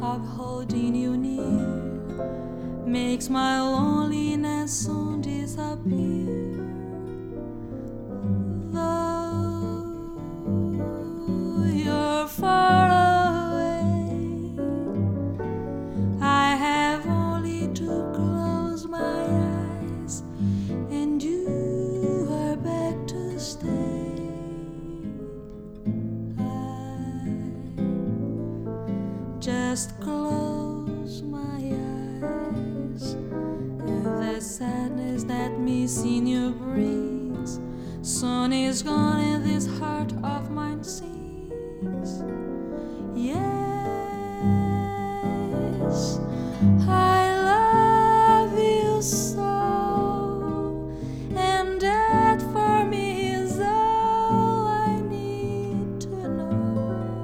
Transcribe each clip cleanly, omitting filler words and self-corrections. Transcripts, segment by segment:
of holding you near makes my loneliness soon disappear. Though you're far away, I have only to close my eyes and you are back to stay. Just close my eyes, and the sadness that missing you brings soon is gone, and this heart of mine sings. Yes, I love you so, and that for me is all I need to know.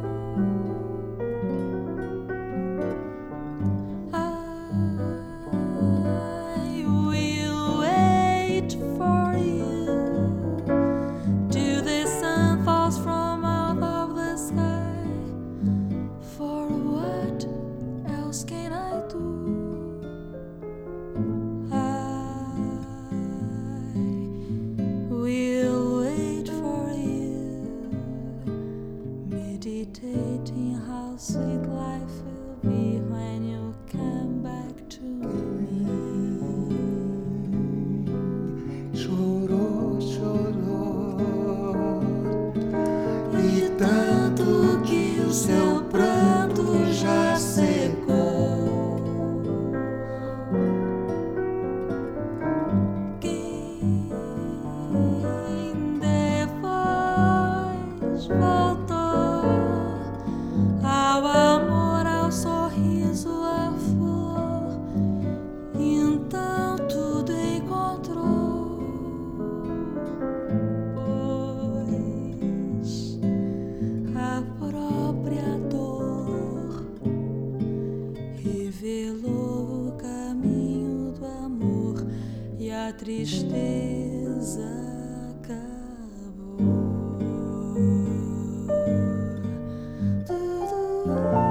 I will wait for you till the sun falls from out of the sky. For what else can I do? I will wait for you, meditating how sweet life will be when you come back to me. Chorou, chorou, e tanto que o seu pranto já secou. Quem depois voltou ao amor, ao sorriso, à flor, então tudo encontrou, pois a própria dor revelou o caminho do amor e a tristeza acabou.